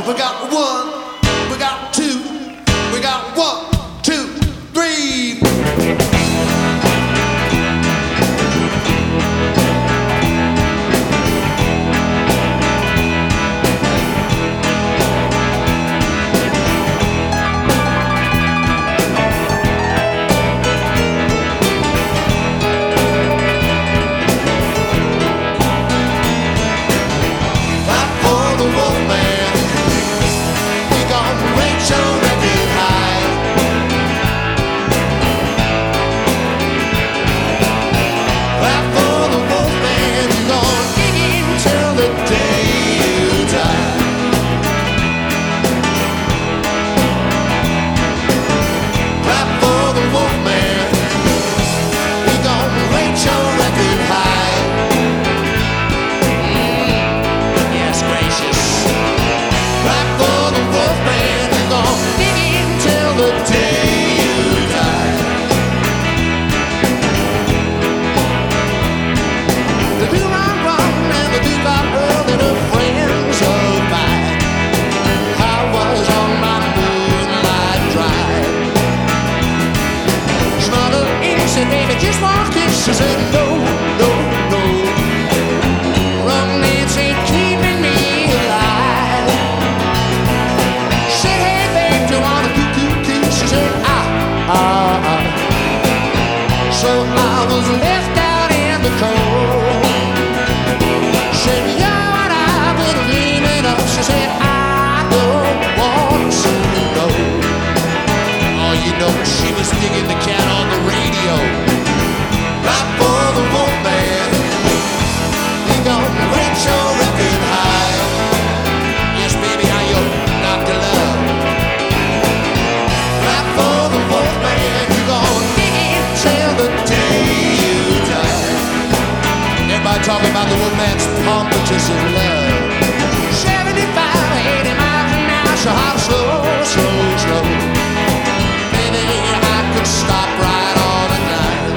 We got one, we got two, we got 1, 2, 3. She said no, no, no. Romance ain't keeping me alive. She said, hey babe, do you wanna do? She said, So I was left out in the cold. She said, you're what I've been dreaming of. She said, I don't want to know. Oh, you know, she was digging the cat on the radio. Right for the Wolfman, he gonna reach your record high. Yes, baby, how you Dr. Love. Right for the Wolfman, you gonna dig it till the day you die. Everybody talking about the Wolfman's pompatus in love. 75, 80 miles an hour, so hot, slow, slow, slow. Baby, I could stop right on a dime.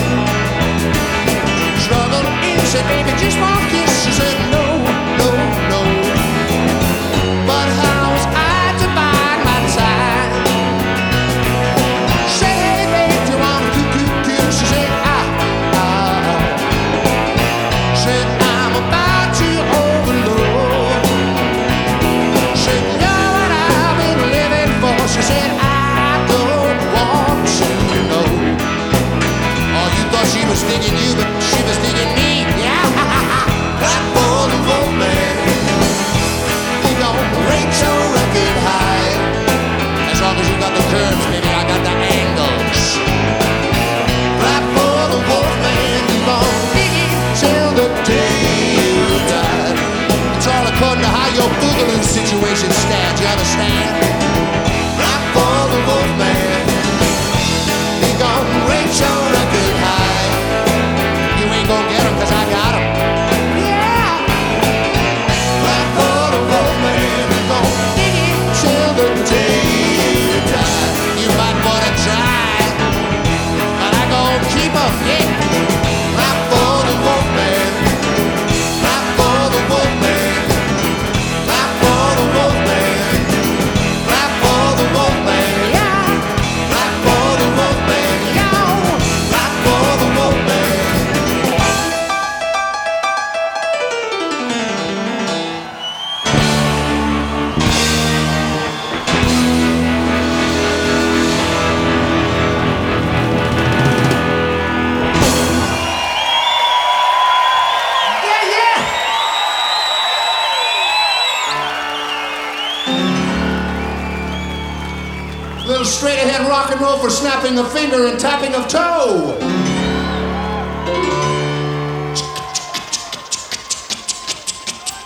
She said, baby, just one kiss. She said, no, no, no. But how was I to bide my time? She said, hey, babe, do you want to do? She said, She said, I'm about to overload. She said, you're what I've been living for. She said, I don't want to know. Oh, you thought she was digging you, but she was digging me. Right for the Wolfman, he gonna rate your record high. As long as you got the curves, baby, I got the angles. Right for the Wolfman, he gonna dig it till the day you die. It's all according to how your boogaloo situation stands, you understand? Right for the Wolfman, he gonna rate your record high. You ain't gonna get him 'cause I got him. The day you die, you might wanna try, but I gon' keep up, yeah. Right for the Wolfman, right for the Wolfman, right for the Wolfman, right for the Wolfman, yeah. Right for the Wolfman, yeah. Right for the Wolfman. Straight ahead rock and roll for snapping of finger and tapping of toe.